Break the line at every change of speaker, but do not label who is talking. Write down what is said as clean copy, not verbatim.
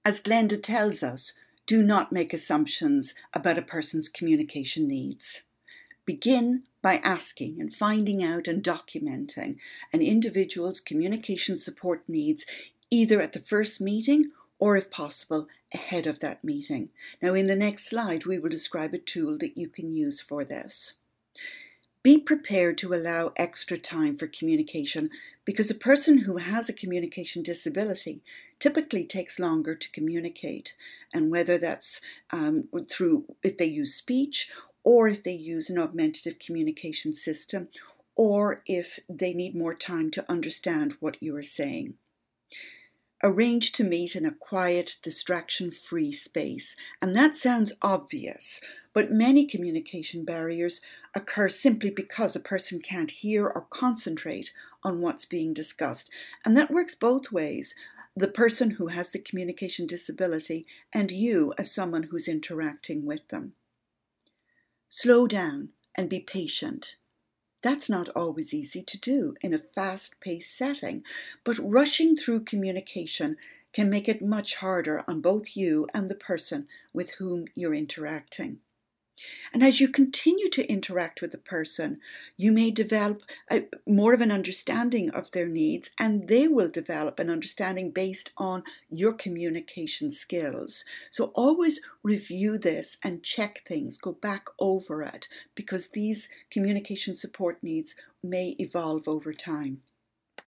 As Glenda tells us, do not make assumptions about a person's communication needs. Begin by asking and finding out and documenting an individual's communication support needs either at the first meeting or, if possible, ahead of that meeting. Now, in the next slide, we will describe a tool that you can use for this. Be prepared to allow extra time for communication because a person who has a communication disability typically takes longer to communicate, and whether that's if they use speech or if they use an augmentative communication system or if they need more time to understand what you are saying. Arrange to meet in a quiet, distraction-free space. And that sounds obvious, but many communication barriers occur simply because a person can't hear or concentrate on what's being discussed. And that works both ways, the person who has the communication disability and you as someone who's interacting with them. Slow down and be patient. That's not always easy to do in a fast-paced setting, but rushing through communication can make it much harder on both you and the person with whom you're interacting. And as you continue to interact with the person, you may develop more of an understanding of their needs, and they will develop an understanding based on your communication skills. So always review this and check things, go back over it, because these communication support needs may evolve over time.